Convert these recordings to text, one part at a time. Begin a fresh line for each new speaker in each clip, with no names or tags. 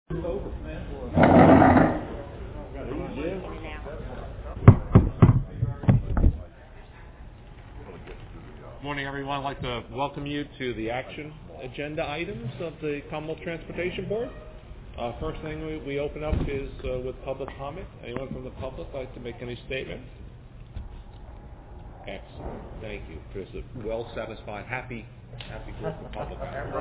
Morning, everyone. I'd like to welcome you to the action agenda items of the Commonwealth Transportation Board. First thing we open up is with public comment. Anyone from the public like to make any statement? Excellent. Thank you. There's a well-satisfied, happy group of public.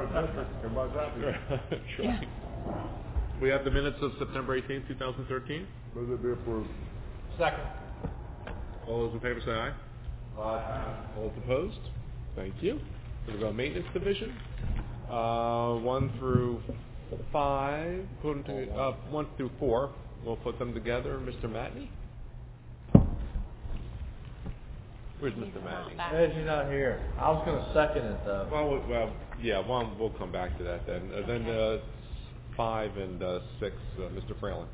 Sure. We have the minutes of September 18, 2013.
Move it be approved.
Second.
All those in favor say aye.
Aye.
All those opposed? Thank you. We'll go maintenance division. 1 through 5, 1 through 4. We'll put them together. Mr. Matney? Where's Mr. Matney?
He's not here. I was going to second it, though.
Well, yeah, 1, we'll come back to that then. Then 5 and 6, Mr. Fralin.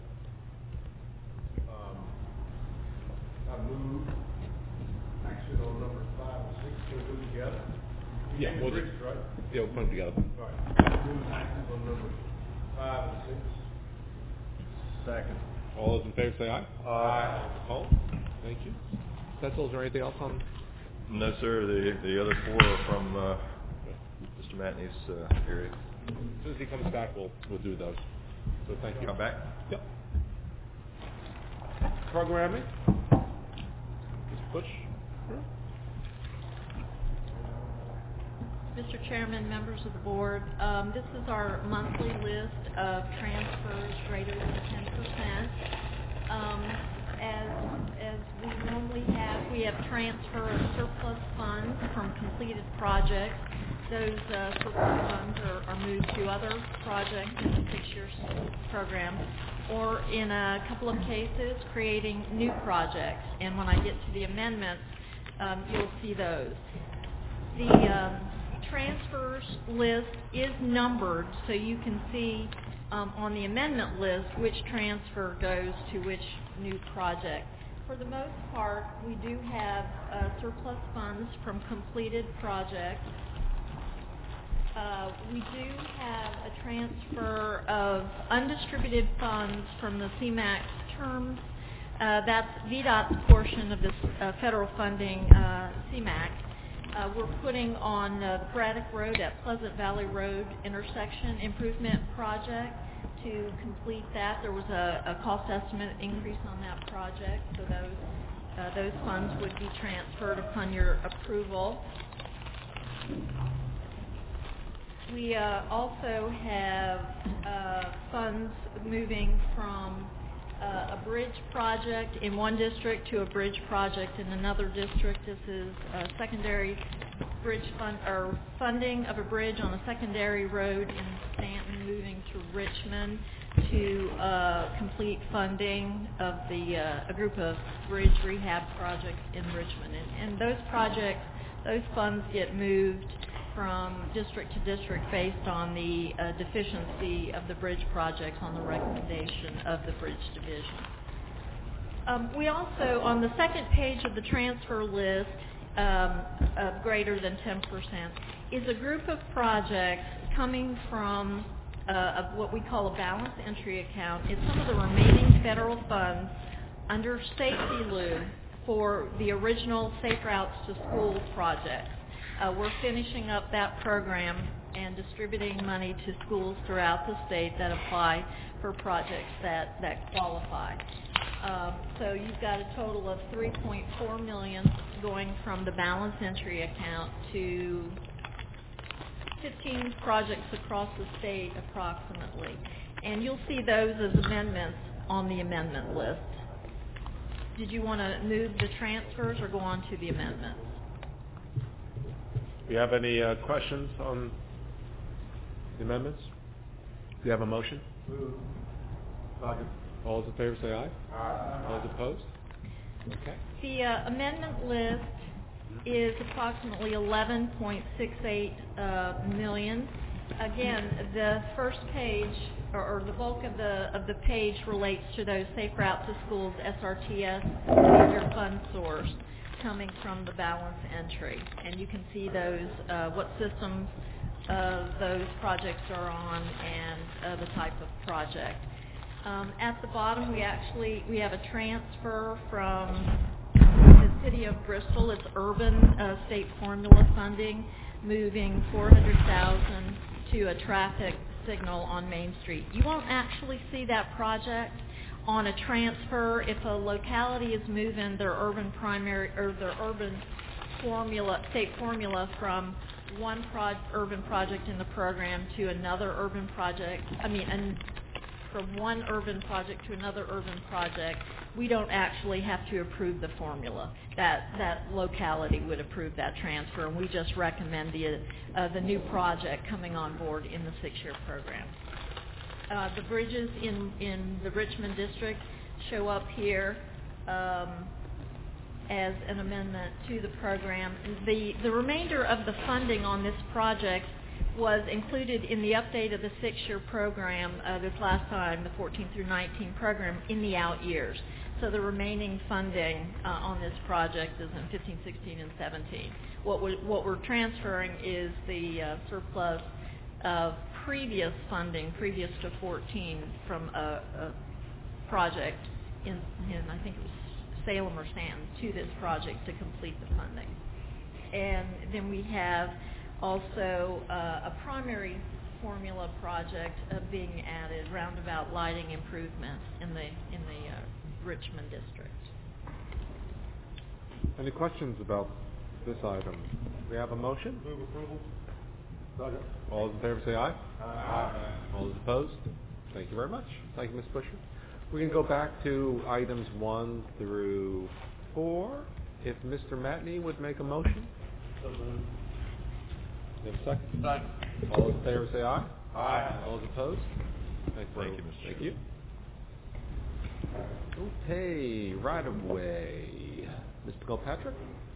I move action on numbers 5 and 6 to do together.
Yeah, we'll
Bricks, right?
Yeah, we'll put them together.
All right. Move action on numbers 5 and 6. Second.
All those in favor say aye.
Aye.
Opposed? Thank you. Cecil, is there anything else on?
No, sir. The other 4 are from Mr. Matney's area.
As soon as he comes back, we'll do those. So thank you.
Come back?
Yep. Programming. Ms. Bush.
Mr. Chairman, members of the board, this is our monthly list of transfers greater than 10%. As we normally have, we have transfer of surplus funds from completed projects. Those surplus funds are moved to other projects in the 6-year program, or in a couple of cases, creating new projects. And when I get to the amendments, you'll see those. The transfers list is numbered, so you can see on the amendment list which transfer goes to which new project. For the most part, we do have surplus funds from completed projects. We do have a transfer of undistributed funds from the CMAQ terms. That's VDOT's portion of this federal funding, CMAQ. We're putting on the Braddock Road at Pleasant Valley Road intersection improvement project to complete that. There was a cost estimate increase on that project, so those funds would be transferred upon your approval. We also have funds moving from a bridge project in one district to a bridge project in another district. This is a secondary bridge funding of a bridge on a secondary road in Stanton, moving to Richmond to complete funding of a group of bridge rehab projects in Richmond. And those projects, those funds get moved from district to district based on the deficiency of the bridge projects on the recommendation of the bridge division. We also, on the second page of the transfer list of greater than 10%, is a group of projects coming from of what we call a balance entry account. It's some of the remaining federal funds under Safety Loop for the original Safe Routes to Schools project. We're finishing up that program and distributing money to schools throughout the state that apply for projects that qualify. So you've got a total of $3.4 million going from the balance entry account to 15 projects across the state approximately. And you'll see those as amendments on the amendment list. Did you want to move the transfers or go on to the amendments?
Do you have any questions on the amendments? Do you have a motion?
Second.
All those in favor say aye.
Aye.
All those opposed? Okay.
The amendment list is approximately $11.68 million. Again, the first page or the bulk of the page relates to those Safe Route to Schools SRTS major fund source coming from the balance entry, and you can see those what systems those projects are on and the type of project. At the bottom, we have a transfer from the City of Bristol. It's urban state formula funding, moving $400,000 to a traffic signal on Main Street. You won't actually see that project on a transfer if a locality is moving their urban primary or their urban formula, state formula from one urban project in the program to another urban project. From one urban project to another urban project, we don't actually have to approve the formula. That locality would approve that transfer, and we just recommend the new project coming on board in the 6-year program. The bridges in the Richmond district show up here as an amendment to the program. The remainder of the funding on this project was included in the update of the 6-year program this last time, the 14 through 19 program, in the out years. So the remaining funding on this project is in 15, 16, and 17. What we're transferring is the surplus of previous funding, previous to 14, from a project in I think it was Salem or Stanton, to this project to complete the funding. And then we have also a primary formula project being added, roundabout lighting improvements in the Richmond district.
Any questions about this item? We have a motion?
Move approval.
All those in favor say aye. Aye. All those opposed? Thank you very much. Thank you, Ms. Busher. We can go back to items 1 through 4. If Mr. Matney would make a motion.
So moved.
You have a second?
Second.
All those in favor say aye.
Aye.
All those opposed?
Thank you, Mr.
Thank
Chairman.
you. Okay, right away. Mr. Kilpatrick?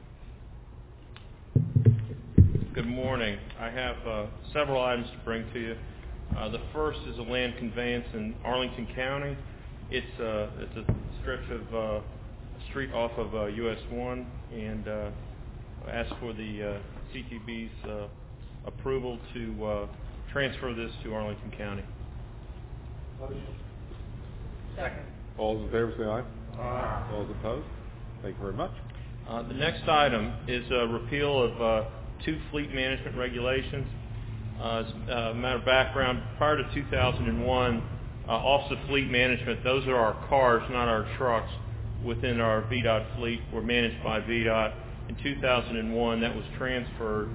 Good morning. I have several items to bring to you. The first is a land conveyance in Arlington County. It's a stretch of street off of US 1, and ask for the CTB's approval to transfer this to Arlington County.
Motion.
Second.
All those in favor say aye.
Aye.
All those opposed? Thank you very much.
The next item is a repeal of 2 fleet management regulations. As a matter of background, prior to 2001, Office of Fleet Management, those are our cars, not our trucks, within our VDOT fleet, were managed by VDOT. In 2001, that was transferred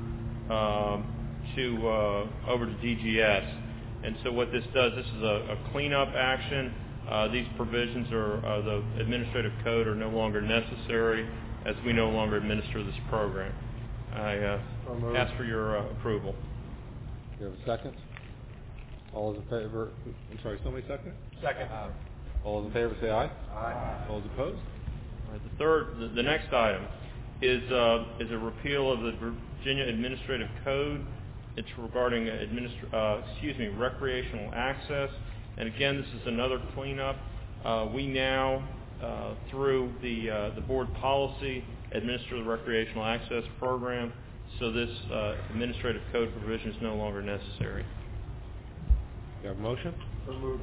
over to DGS. And so what this does, this is a cleanup action. These provisions of the administrative code are no longer necessary, as we no longer administer this program. I ask for your approval.
You have a second? All those in favor? I'm sorry, somebody second?
Second.
All those in favor say aye.
Aye.
All those opposed?
All right, the next item is a repeal of the Virginia Administrative Code. It's regarding recreational access. And again, this is another cleanup. We now, through the board policy, administer the recreational access program. So this administrative code provision is no longer necessary.
You have a motion?
So moved.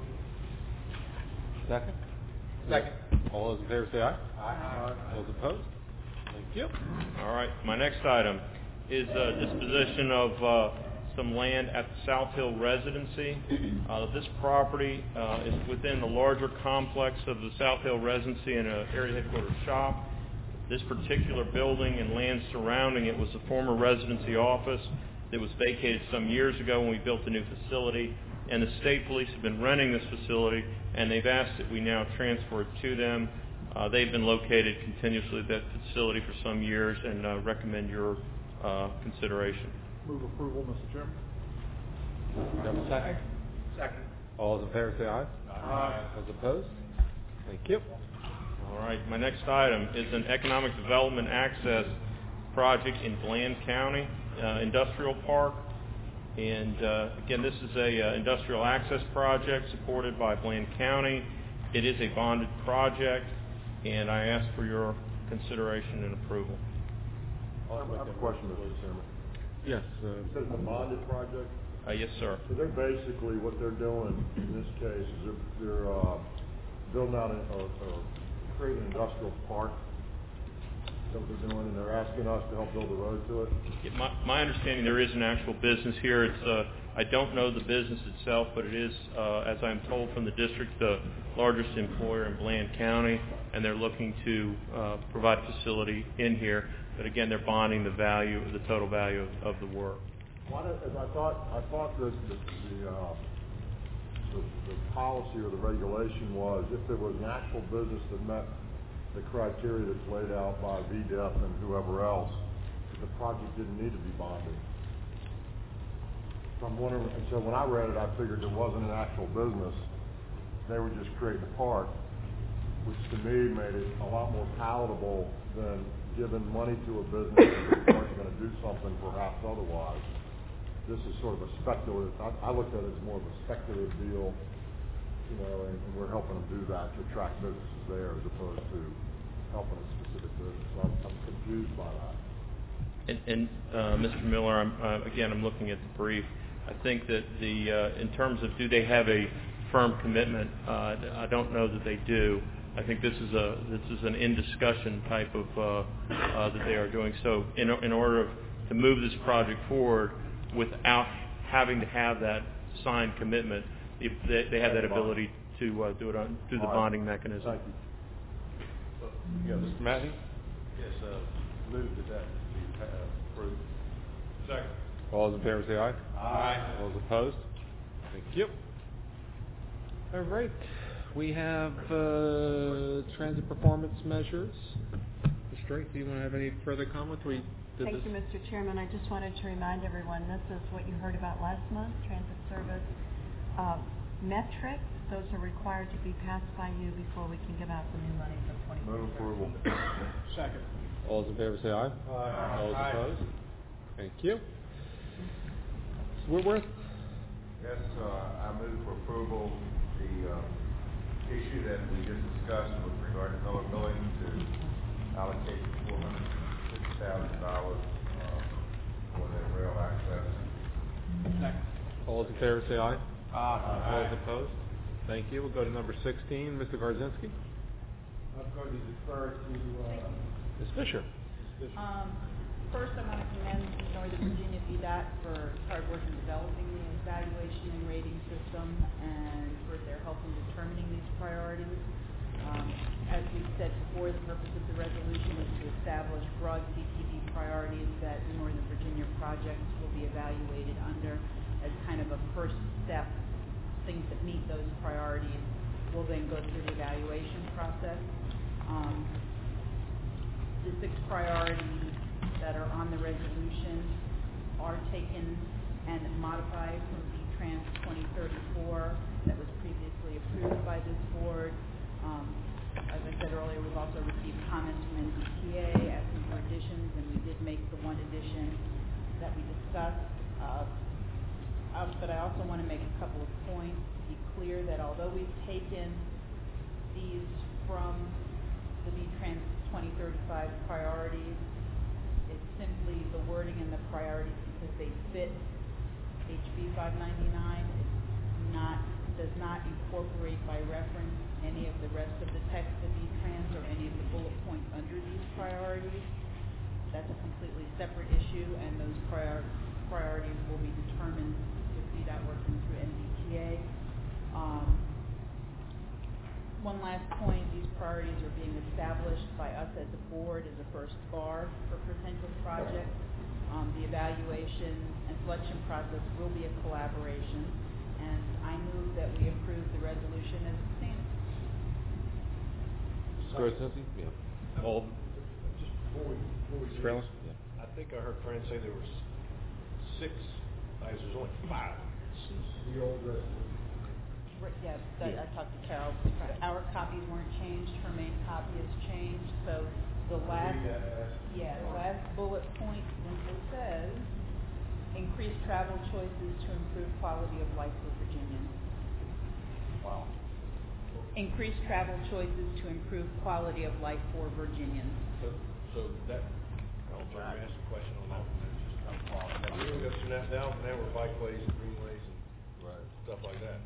Second?
Second.
All those in favor say aye.
Aye.
All those opposed? Thank you.
All right, my next item is disposition of some land at the South Hill Residency. This property is within the larger complex of the South Hill Residency and an area headquarters shop. This particular building and land surrounding it was a former residency office that was vacated some years ago when we built a new facility. And the state police have been renting this facility, and they've asked that we now transfer it to them. They've been located continuously at that facility for some years, and recommend your consideration.
Move approval, Mr. Chairman.
You have a second?
Second.
All those in favor say aye.
Aye.
All those opposed? Thank you.
All right, my next item is an economic development access project in Bland County Industrial Park. And again, this is a industrial access project supported by Bland County. It is a bonded project, and I ask for your consideration and approval.
I have a question, Mr. Chairman.
Yes.
You said it's a bonded project?
Yes, sir.
So they're basically, what they're doing in this case is they're building out or creating an industrial park. That's what they're doing, and they're asking us to help build a road to it.
Yeah, my understanding, there is an actual business here. It's I don't know the business itself, but it is, as I'm told from the district, the largest employer in Bland County, and they're looking to provide a facility in here. But again, they're bonding the value, the total value of the work.
I thought that the policy or the regulation was if there was an actual business that met the criteria that's laid out by VDEF and whoever else, the project didn't need to be bonded. So I'm wondering, and so when I read it, I figured it wasn't an actual business. They were just creating a park, which to me made it a lot more palatable than giving money to a business that weren't going to do something perhaps otherwise. This is sort of a speculative, I looked at it as more of a speculative deal, you know, and we're helping them do that to attract businesses there as opposed to helping a specific business. So I'm confused by that.
And Mr. Miller, I'm looking at the brief. I think that in terms of do they have a firm commitment, I don't know that they do. I think this is an in discussion type of that they are doing. So in order to move this project forward without having to have that signed commitment, they have that ability to do it through the bonding mechanism.
Thank you.
Yeah, Mr. Matney?
Yes, move to that be approved. Second.
All those in favor say aye.
Aye.
All those opposed? Thank you. All right. We have transit performance measures. Ms. Drake, do you want to have any further comments?
Thank you, Mr. Chairman. I just wanted to remind everyone, this is what you heard about last month, transit service metrics. Those are required to be passed by you before we can give out the new money for 2020.
Move approval.
Second.
All those in favor say aye.
Aye.
All those
Aye.
opposed? Thank you. Mr. Whitworth?
Yes, I move for approval the issue that we just discussed with regard to Miller Milling to allocate $450,000 for their rail access.
Second.
All those in favor say aye. All
Aye.
those opposed? Thank you. We'll go to number 16, Mr. Garzinski.
I'm going to defer to
Ms. Fisher.
Ms. Fisher.
First, I want to commend Northern Virginia VDOT for hard work in developing the evaluation and rating system and for their help in determining these priorities. As we've said before, the purpose of the resolution is to establish broad CTV priorities that Northern Virginia projects will be evaluated under as kind of a first step. Things that meet those priorities will then go through the evaluation process. The 6 priorities that are on the resolution are taken and modified from V-Trans 2034 that was previously approved by this board. As I said earlier, we've also received comments from NVTA asking for additions, and we did make the one addition that we discussed. But I also want to make a couple of points to be clear that although we've taken these from the V-Trans 2035 priorities, it's simply the wording and the priorities because they fit HB 599. Does not incorporate by reference any of the rest of the text of V-Trans or any of the bullet points under these priorities. That's a completely separate issue, and those priorities will be determined with VDOT working through NVTA. One last point, these priorities are being established by us as a board as a first bar for potential projects. The evaluation and selection process will be a collaboration, and I move that we approve the resolution as it stands.
Mr. Garzinski? Yeah. All.
Just before we
Mr. Fralin? Yeah.
I think I heard Fran say there was 6. There's only 5. The old resolution.
Yeah, I talked to Carol. Our copies weren't changed. Her main copy has changed. So the last bullet point simply says, increase travel choices to improve quality of life for Virginians.
Wow.
Increase travel choices to improve quality of life for Virginians.
So that, I'll ask a question on that. We got some now we're bikeways and greenways and stuff like that.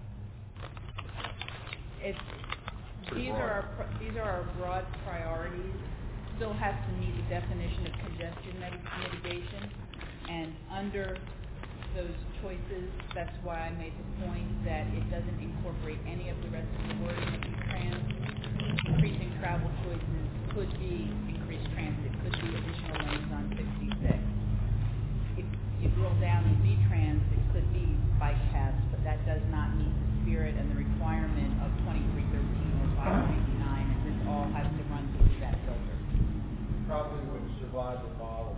These are our broad priorities. Still has to meet the definition of congestion mitigation, and under those choices, that's why I made the point that it doesn't incorporate any of the rest of the wording of V-Trans. Increasing travel choices could be increased transit, could be additional lanes on 66. If you drill down in V-Trans, it could be bike paths, but that does not meet the spirit and the requirement of 2313 or 599, and this all has to run through that filter.
Probably wouldn't survive the model.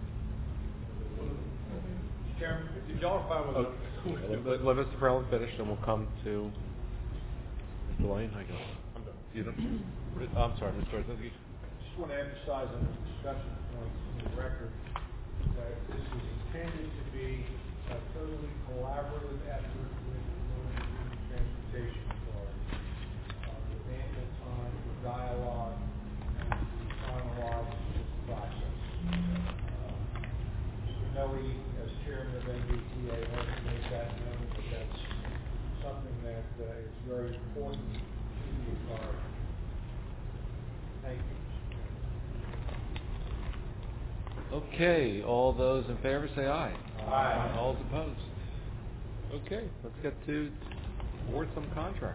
Chairman, if y'all are fine with it.
Let Mr. Farrell finish, and we'll come to Mr. Lane. I guess.
I'm done.
You don't, I'm sorry, Mr. Brzezinski.
Just want to emphasize on the discussion points in the record that this is intended to be a totally collaborative effort with the transportation authority. With ample time for dialogue and to finalize this process. Mr. Noe, as chairman of MBTA, wants to make that known, but that's something that is very important to the authority. Thank you.
Okay, all those in favor say aye.
Aye.
All opposed. Okay, let's get to award some contracts.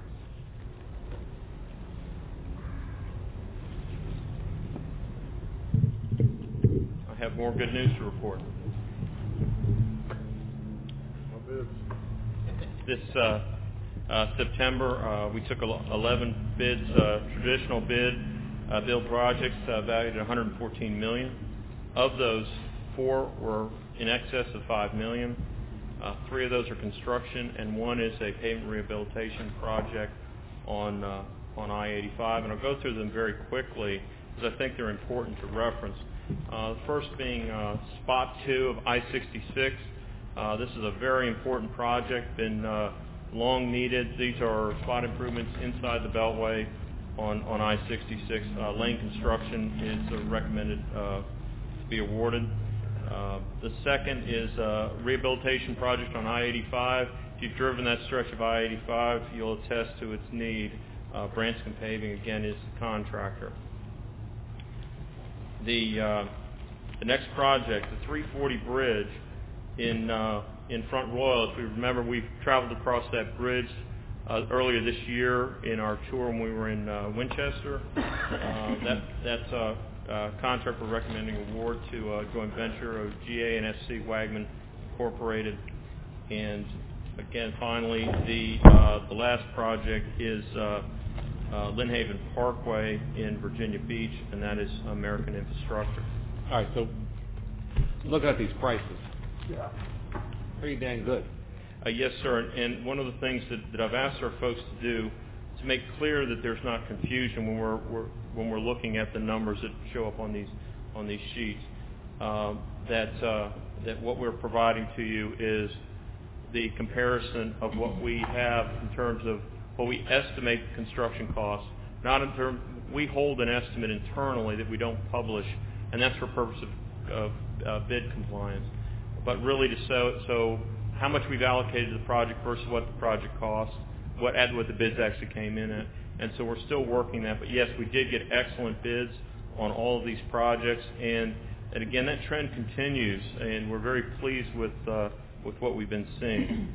I have more good news to report. This September, we took 11 bids, traditional build projects valued at $114 million. Of those, 4 were in excess of $5 million. 3 of those are construction, and 1 is a pavement rehabilitation project on I-85. And I'll go through them very quickly because I think they're important to reference. The first being Spot 2 of I-66. This is a very important project, been long needed. These are spot improvements inside the Beltway on I-66. Lane construction is recommended to be awarded. The second is a rehabilitation project on I-85. If you've driven that stretch of I-85, you'll attest to its need. Branscombe Paving, again, is the contractor. The next project, the 340 bridge in Front Royal. If we remember, we traveled across that bridge earlier this year in our tour when we were in Winchester. That's a contract we're recommending award to a joint venture of GA and SC Wagman Incorporated. And again, finally, the last project is Lynn Haven Parkway in Virginia Beach, and that is American Infrastructure.
All right, so looking at these prices, pretty dang good.
Yes, sir. And one of the things that I've asked our folks to do to make clear that there's not confusion when we're looking at the numbers that show up on these sheets, that what we're providing to you is the comparison of what we have in terms of what we estimate the construction costs. Not in terms, we hold an estimate internally that we don't publish, and that's for purpose of bid compliance. But really to so how much we've allocated to the project versus what the project costs, what the bids actually came in at. And so we're still working that. But yes, we did get excellent bids on all of these projects. And again, that trend continues, and we're very pleased with what we've been seeing.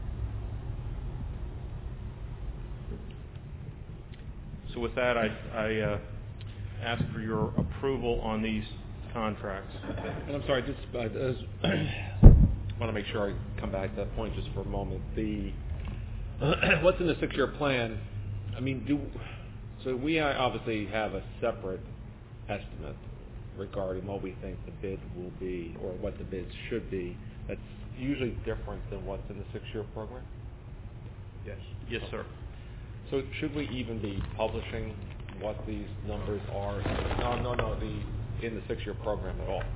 So with that, I ask for your approval on these contracts.
And I'm sorry, just want to make sure I come back to that point just for a moment. What's in the 6-year plan? I mean, so we obviously have a separate estimate regarding what we think the bid will be or what the bids should be. That's usually different than what's in the 6-year program?
Yes.
Yes, sir.
So should we even be publishing what these numbers are? In the 6-year program at all?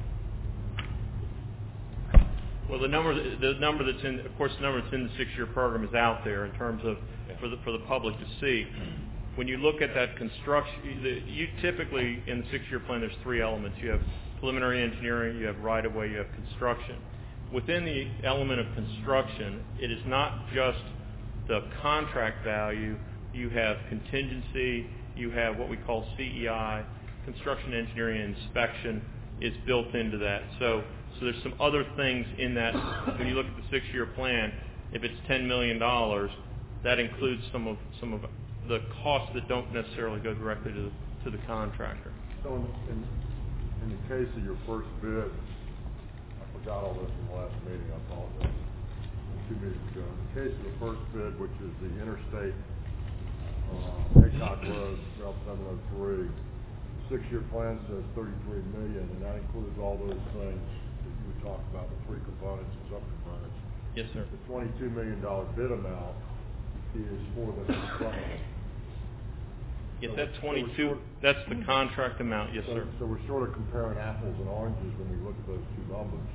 Well, the number that's in, of course, the number that's in the 6-year program is out there in terms of for the public to see. When you look at that construction, you typically in the 6-year plan there's 3 elements. You have preliminary engineering, you have right-of-way, you have construction. Within the element of construction, it is not just the contract value. You have contingency, you have what we call CEI, construction engineering and inspection is built into that. So there's some other things in that. When you look at the 6-year plan, if it's $10 million, that includes some of the costs that don't necessarily go directly to the contractor.
So in the case of your first bid, I forgot all this in the last meeting, I apologize, 2 meetings ago. In the case of the first bid, which is the interstate Haycock Road, Route 703, 6-year plan says $33 million, and that includes all those things that you were talking about, the 3 components and subcomponents.
Yes, sir.
The $22 million bid amount is for the construction.
Yes, that 22, that's the contract amount, yes, sir.
So we're sort of comparing apples and oranges when we look at those 2 numbers.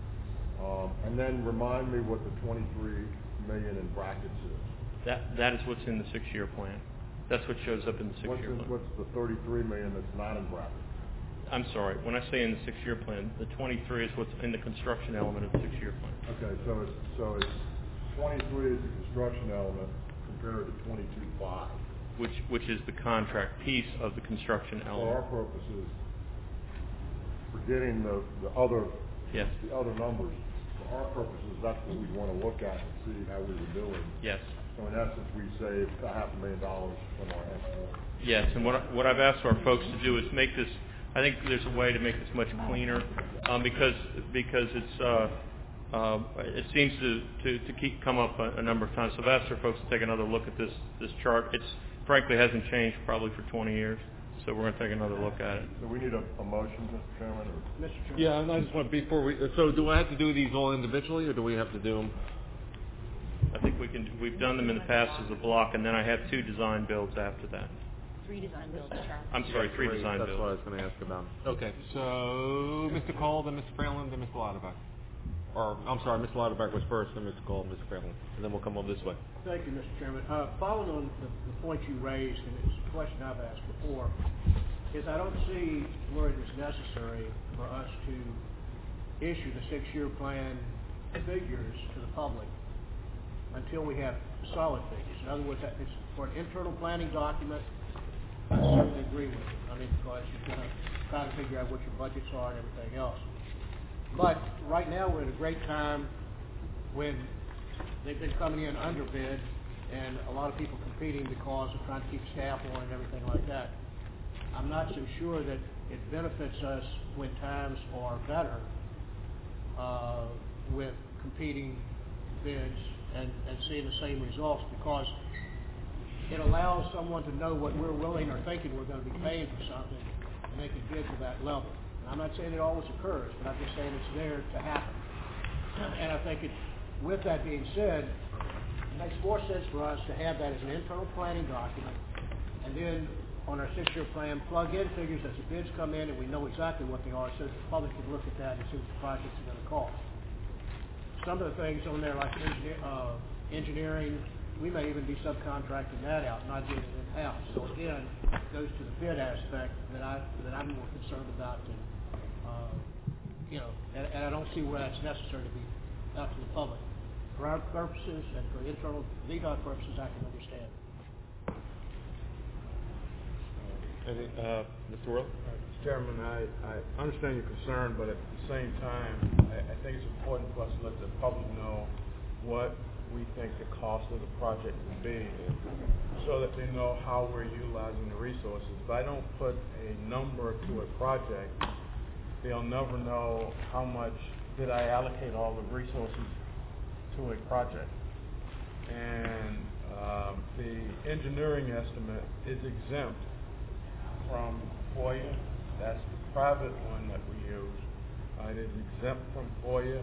And then remind me what the $23 million in brackets is.
That is what's in the 6-year plan. That's what shows up in the 6-year plan.
What's the $33 million that's not in brackets?
I'm sorry. When I say in the 6-year plan, the 23 is what's in the construction element of the 6-year plan.
Okay, so it's 23 is the construction element compared to 22.5.
Which is the contract piece of the construction
For
element.
our purposes, forgetting the other
Yes.
the other numbers, for our purposes, that's what we want to look at and see how we were doing.
Yes.
So in essence, we saved $500,000 from our estimate.
Yes, and what I've asked our folks to do is make this. I think there's a way to make this much cleaner because it's it seems to come up a number of times. So I've asked our folks to take another look at this chart. It's frankly hasn't changed probably for 20 years. So we're going to take another look at it.
So we need a motion, Mr. Chairman? Or?
Mr. Chairman.
Yeah, and I just want, before we, so do I have to do these all individually, or do we have to do them?
I think we've done them in the past as a block, and then I have 2 design builds after that.
3 design builds, Charles.
I'm sorry, 3 design
That's
builds.
what I was going to ask about. Okay, so Mr. Cole, then Mr. Fralin, then Mr. Lauterbach. Or, I'm sorry, Mr. Lauterbach was first, then Mr. Cole, Mr. Fralin. And then we'll come over this way.
Thank you, Mr. Chairman. Following on the point you raised, and it's a question I've asked before, is I don't see where it is necessary for us to issue the 6-year plan figures to the public until we have solid figures. In other words, it's for an internal planning document. I certainly agree with it. I mean, because you're going to try to figure out what your budgets are and everything else. But right now we're at a great time when they've been coming in under bid and a lot of people competing because of trying to keep staff on and everything like that. I'm not so sure that it benefits us when times are better with competing bids and seeing the same results, because it allows someone to know what we're willing or thinking we're going to be paying for something, and they can bid to that level. And I'm not saying it always occurs, but I'm just saying it's there to happen. And I think with that being said, it makes more sense for us to have that as an internal planning document, and then on our 6-year plan, plug in figures as the bids come in, and we know exactly what they are, so the public can look at that and see what the projects are going to cost. Some of the things on there, like engineering, we may even be subcontracting that out, not doing it in-house. So again, it goes to the bid aspect that I'm more concerned about than, and I don't see where that's necessary to be out to the public. For our purposes and for internal VDOT purposes, I can understand.
Mr. Worley?
Mr. Chairman, I understand your concern, but at the same time, I think it's important for us to let the public know what we think the cost of the project will be, so that they know how we're utilizing the resources. If I don't put a number to a project, they'll never know how much did I allocate all the resources to a project. And the engineering estimate is exempt from FOIA. That's the private one that we use. It is exempt from FOIA,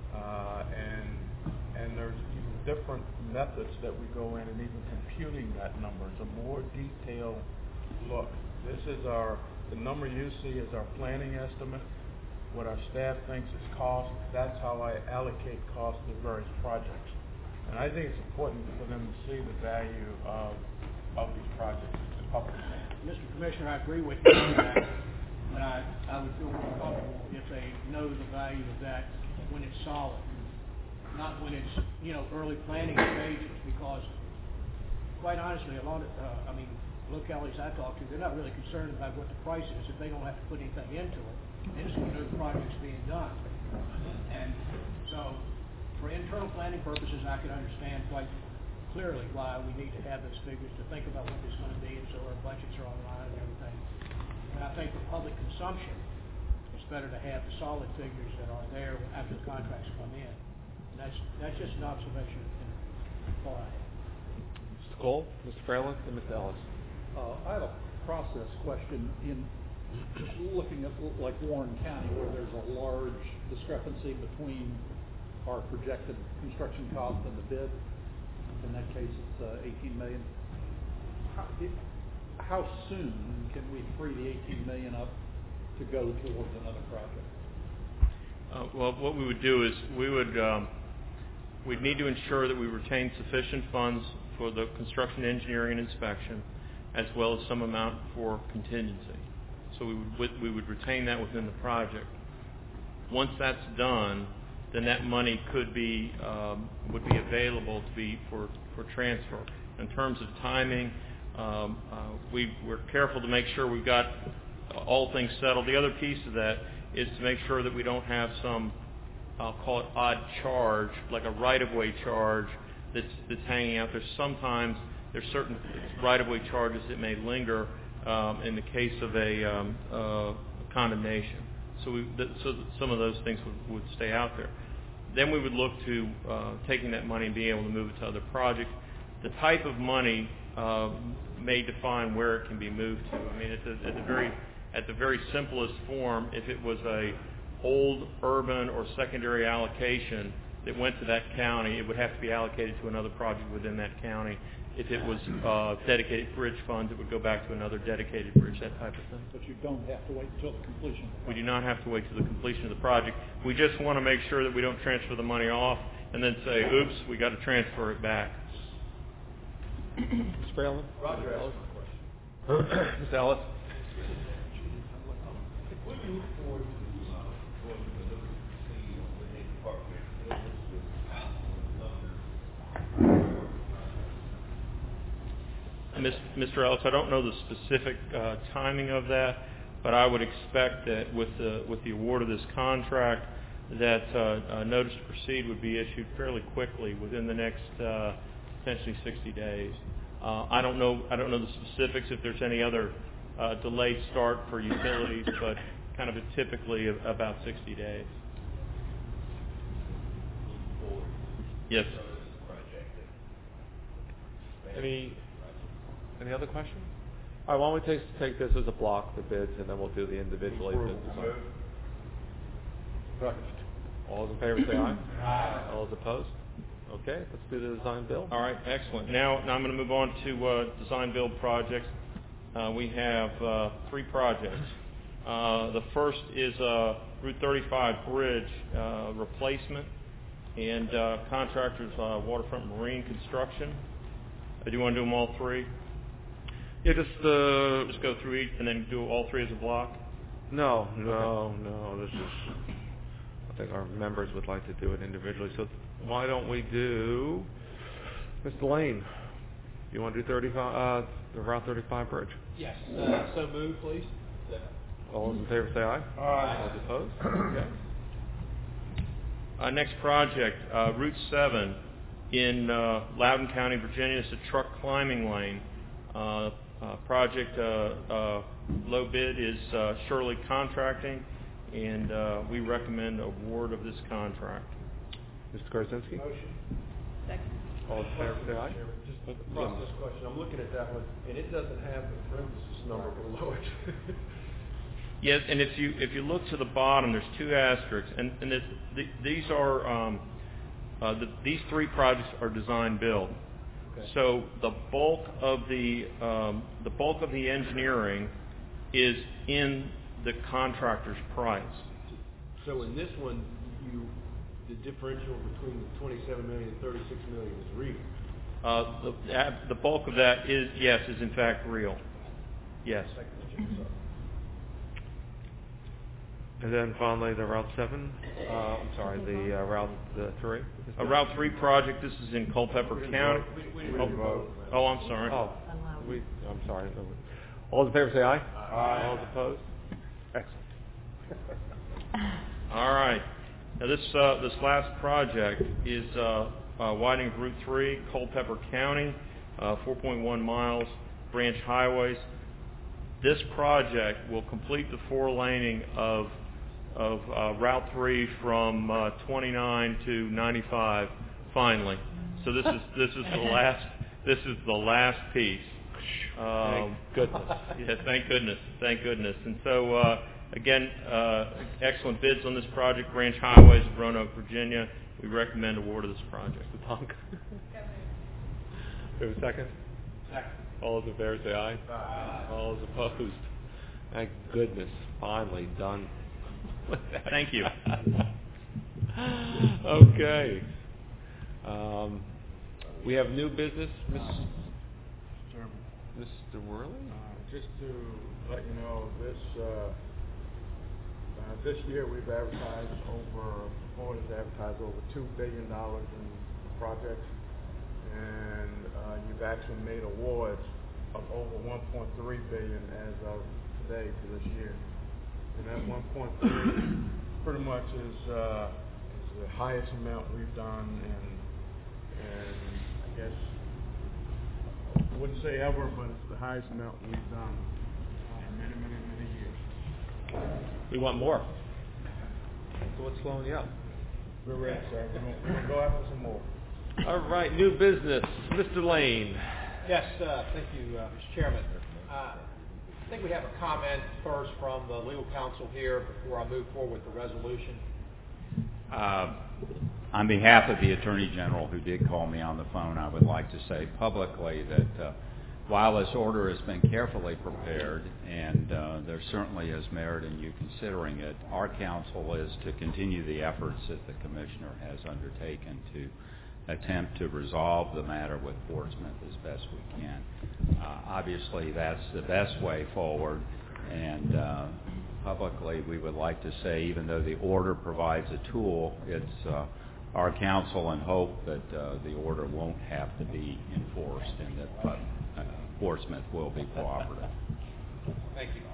and there's even different methods that we go in and even computing that number. It's a more detailed look. This is the number you see is our planning estimate, what our staff thinks is cost. That's how I allocate cost to various projects. And I think it's important for them to see the value of these projects. The public.
Mr. Commissioner, I agree with you on that, but I I would feel more comfortable if they know the value of that when it's solid, not when it's, early planning stages, because quite honestly, a lot of, localities I talk to, they're not really concerned about what the price is if they don't have to put anything into it. They just want to know the project's being done. And so, for internal planning purposes, I can understand quite clearly why we need to have those figures to think about what it's going to be, and so our budgets are online and everything. And I think for public consumption, it's better to have the solid figures that are there after the contracts come in. And that's just an observation and thought I have.
Mr. Cole, Mr. Fralin, and Mr. Ellis.
I have a process question in looking at like Warren County, where there's a large discrepancy between our projected construction cost and the bid. In that case, it's $18 million. How soon can we free the $18 million up to go towards another project?
Well, what we would do is we'd need to ensure that we retain sufficient funds for the construction, engineering, and inspection, as well as some amount for contingency. So we would retain that within the project. Once that's done, then that money would be available for transfer. In terms of timing, we're careful to make sure we've got all things settled. The other piece of that is to make sure that we don't have some, I'll call it odd charge, like a right-of-way charge that's hanging out there. Sometimes there's certain right-of-way charges that may linger in the case of a condemnation. So some of those things would stay out there. Then we would look to taking that money and being able to move it to other projects. The type of money may define where it can be moved to. I mean, at the very simplest form, if it was a old urban or secondary allocation that went to that county, it would have to be allocated to another project within that county. If it was dedicated bridge funds, it would go back to another dedicated bridge, that type of thing.
But you don't have to wait until the completion of the project.
We do not have to wait till the completion of the project. We just want to make sure that we don't transfer the money off and then say, oops, we got to transfer it back.
Mr. Fralin?
Roger Ellis. Question.
Mr. Ellis?
What do you look forward to going to the Liberty City when they department
Mr. Ellis, I don't know the specific timing of that, but I would expect that with the award of this contract, that a notice to proceed would be issued fairly quickly within the next potentially 60 days. I don't know the specifics if there's any other delayed start for utilities, but kind of typically about 60 days. Yes.
Any other questions? All right, why don't we take this as a block, the bids, and then we'll do the individually. All those in favor say aye. Aye. All those opposed? Okay, let's do the design build.
All right, excellent. Now I'm going to move on to design build projects. We have 3 projects. The first is Route 35 bridge replacement, and contractors Waterfront Marine Construction. Do you want to do them all 3?
Yeah, just
go through each and then do all 3 as a block?
No. This is. I think our members would like to do it individually. So why don't we do Mr. Lane? You want to do 35, the Route 35 bridge?
Yes. So move, please.
All those in favor say aye.
Aye.
All those opposed? Okay.
Next project, Route 7 in Loudoun County, Virginia. It's a truck climbing lane. Project low bid is Shirley Contracting, and we recommend award of this contract.
Mr. Korzinski?
Motion.
Second.
All in favor say aye.
Just a process question. I'm looking at that one, and it doesn't have the parenthesis number below it.
Yes, and if you look to the bottom, there's 2 asterisks, and these are these 3 projects are design build.
Okay.
So the bulk of the engineering is in the contractor's price.
So in this one, the differential between the 27 million and 36 million is real.
The bulk of that is in fact real. Yes.
And then finally, the Route 7, Route 3.
Route 3 project, this is in Culpeper County. Oh, I'm sorry.
I'm sorry. All those in favor say aye. Aye. All those opposed? Excellent.
All right. Now this last project is widening of Route 3, Culpeper County, 4.1 miles, branch highways. This project will complete the four-laning of Route 3 from 29 to 95 finally. So this is the last piece.
Thank goodness.
Yeah, thank goodness. And so again, excellent bids on this project. Branch Highways of Roanoke, Virginia. We recommend award of this project.
Mr. Punk. Do we have a second? Second. All those in favor say aye. Aye. All those opposed? Thank goodness, finally done.
Thank you.
Okay. We have new business, Mr. Worley?
Just to let you know, this year we've advertised over $2 billion in projects, and you've actually made awards of over $1.3 billion as of today for this year. And that 1.3 pretty much is the highest amount we've done, and I guess I wouldn't say ever, but it's the highest amount we've done in many years.
We want more. So what's slowing you up?
We're ready, sir. We're going to go after some more.
All right, new business, Mr. Lane.
Yes, thank you, Mr. Chairman. I think we have a comment first from the legal counsel here before I move forward with the resolution.
On behalf of the Attorney General, who did call me on the phone, I would like to say publicly that while this order has been carefully prepared, and there certainly is merit in you considering it, our counsel is to continue the efforts that the Commissioner has undertaken to attempt to resolve the matter with Portsmouth as best we can. Obviously, that's the best way forward, and publicly we would like to say, even though the order provides a tool, it's our counsel and hope that the order won't have to be enforced and that Portsmouth will be cooperative.
Thank you.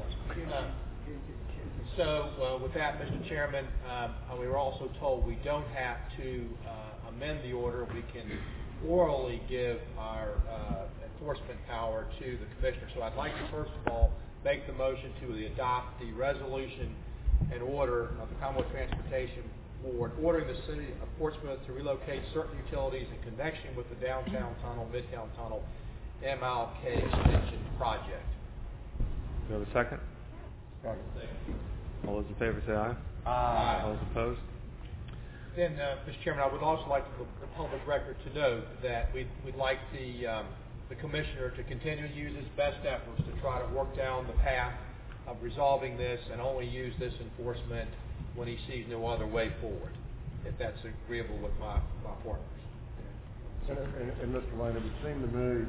So with that, Mr. Chairman, we were also told we don't have to amend the order. We can orally give our enforcement power to the Commissioner. So I'd like to first of all make the motion to adopt the resolution and order of the Commonwealth Transportation Board ordering the City of Portsmouth to relocate certain utilities in connection with the Downtown Tunnel, Midtown Tunnel, MLK Extension Project.
Do we have a second?
Second.
All those in favor say aye.
Aye.
All those opposed?
Then, Mr. Chairman, I would also like the public record to note that we'd like the Commissioner to continue to use his best efforts to try to work down the path of resolving this and only use this enforcement when he sees no other way forward, if that's agreeable with my partners.
And Mr. Lane, it would seem to me,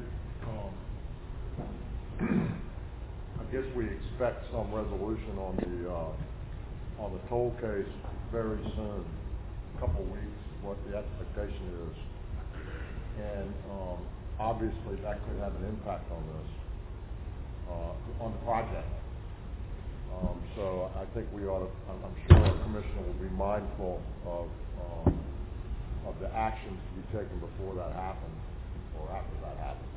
I guess we expect some resolution on the toll case very soon. A couple of weeks is what the expectation is, and obviously that could have an impact on this, on the project. So I think we ought to. I'm sure our Commissioner will be mindful of the actions to be taken before that happens or after that happens.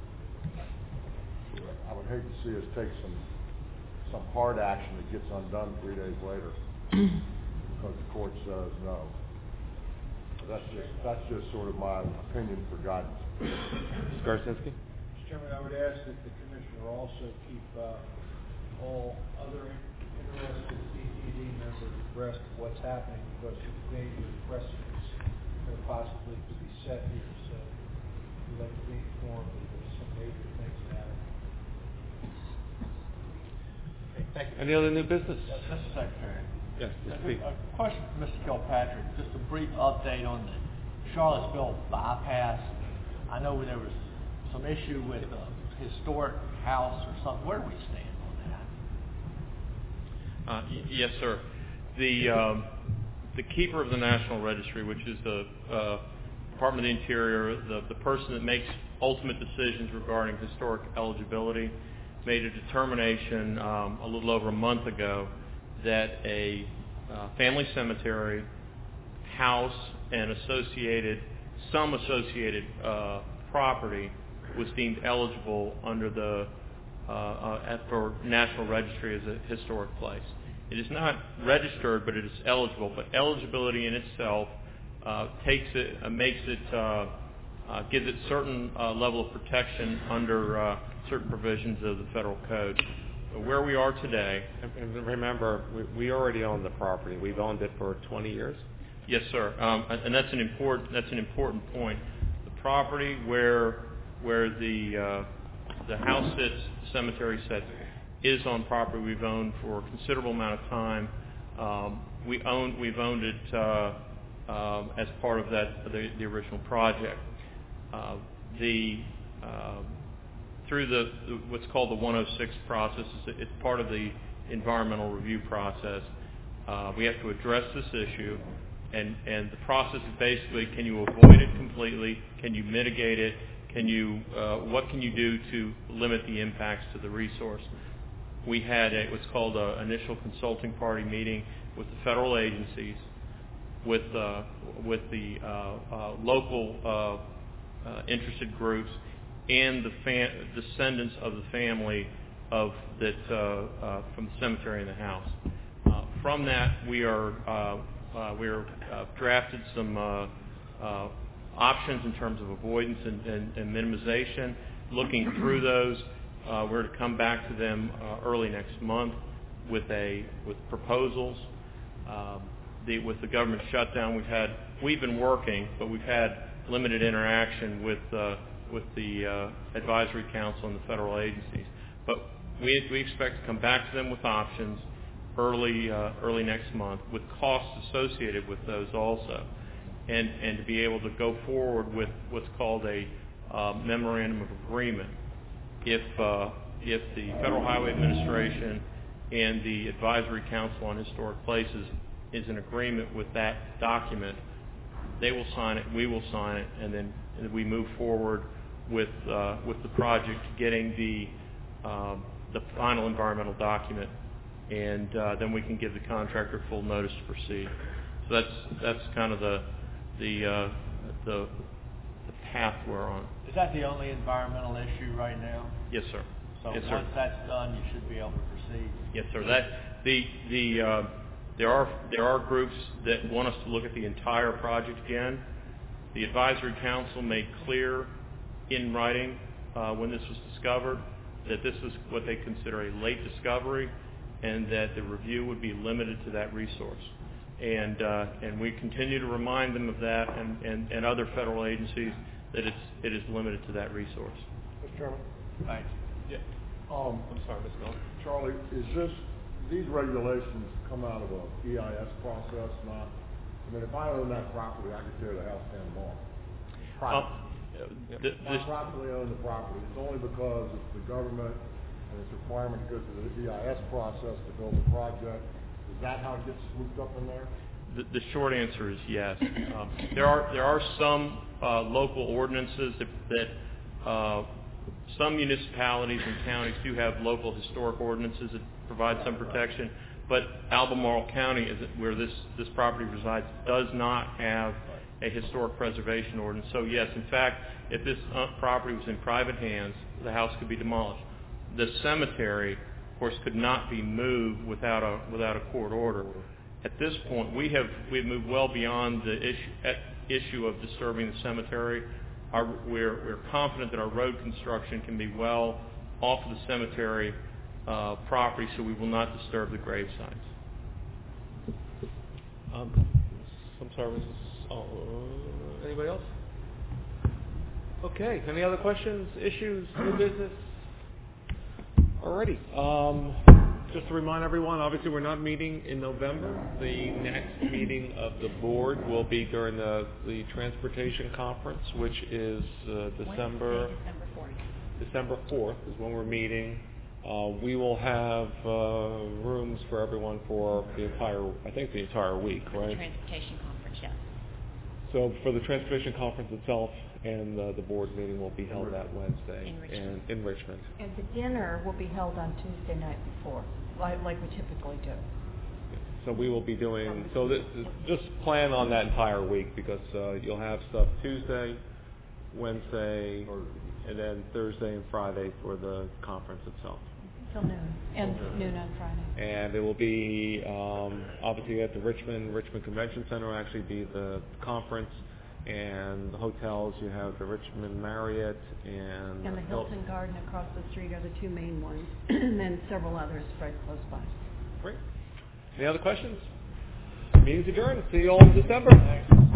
I would hate to see us take some hard action that gets undone 3 days later because the court says no. That's just sort of my opinion for guidance.
Mr. Garcinski?
Mr. Chairman, I would ask that the Commissioner also keep all other interested CTD members abreast of what's happening because there's major precedents that are possibly to be set here. So we'd like to be informed that there's some major things happening.
Okay, thank you.
Any other new business?
Yes, Mr. Secretary.
Yes, speak.
A question for Mr. Kilpatrick. Just a brief update on the Charlottesville bypass. I know there was some issue with a historic house or something. Where do we stand on
Yes, sir. The keeper of the National Registry, which is the Department of the Interior, the person that makes ultimate decisions regarding historic eligibility, made a determination a little over a month ago that a family cemetery, house, and some associated property was deemed eligible under the for National Registry as a historic place. It is not registered, but it is eligible. But eligibility in itself gives it certain level of protection under certain provisions of the federal code. Where we are today,
and remember, we already own the property. We've owned it for 20 years.
Yes, sir. And that's an important point. The property where the house sits, the cemetery sits, is on property we've owned for a considerable amount of time. We've owned it as part of the original project. Through what's called the 106 process, it's part of the environmental review process. We have to address this issue, and the process is basically: can you avoid it completely? Can you mitigate it? What can you do to limit the impacts to the resource? We had what's called an initial consulting party meeting with the federal agencies, with the local interested groups, and the descendants of the family from the cemetery and the house. From that, we drafted some options in terms of avoidance and minimization. Looking through those, we're to come back to them early next month with proposals. With the government shutdown, we've been working, but we've had limited interaction with the advisory council and the federal agencies. But we expect to come back to them with options early next month, with costs associated with those also, and to be able to go forward with what's called a memorandum of agreement. If the Federal Highway Administration and the Advisory Council on Historic Places is in agreement with that document, they will sign it, we will sign it, and then we move forward with the project, getting the final environmental document, and then we can give the contractor full notice to proceed. So that's kind of the path we're on.
Is that the only environmental issue right now?
Yes, sir.
So
yes,
once
sir.
that's done, you should be able to proceed.
Yes, sir. There are groups that want us to look at the entire project again. The Advisory Council made clear in writing when this was discovered that this is what they consider a late discovery, and that the review would be limited to that resource. And we continue to remind them of that, and other federal agencies, that it is limited to that resource.
Mr. Chairman?
Thanks.
Yeah.
I'm sorry, Ms. Miller.
Charlie, these regulations come out of a EIS process, not, I mean, if I own that property, I could tear the house down tomorrow. I privately own the property. It's only because it's the government and its requirement to go through the EIS process to build the project. Is that how it gets swooped up in there?
The short answer is yes. There are some local ordinances that some municipalities and counties do have local historic ordinances that provide some protection, but Albemarle County, where this property resides, does not have a historic preservation ordinance. So yes, in fact, if this property was in private hands, the house could be demolished. The cemetery, of course, could not be moved without a court order. At this point, we've moved well beyond the issue of disturbing the cemetery. We're confident that our road construction can be well off of the cemetery property, so we will not disturb the grave sites.
Some services. Anybody else? Okay. Any other questions, issues, new business? Alrighty. Just to remind everyone, obviously we're not meeting in November. The next meeting of the board will be during the transportation conference, which is December 4th is when we're meeting. We will have rooms for everyone for the entire week, right?
Transportation conference, yes.
So for the transportation conference itself and the board meeting will be held that Wednesday in Richmond.
And the dinner will be held on Tuesday night before, like we typically do.
So we will be doing, just plan on that entire week because you'll have stuff Tuesday, Wednesday, and then Thursday and Friday for the conference itself.
Till noon, and noon on Friday.
And it will be, obviously at the Richmond Convention Center will actually be the conference, and the hotels, you have the Richmond Marriott and
the Hilton Garden across the street are the two main ones, and then several others spread close by.
Great. Any other questions? Meeting's adjourned. See you all in December. Thanks.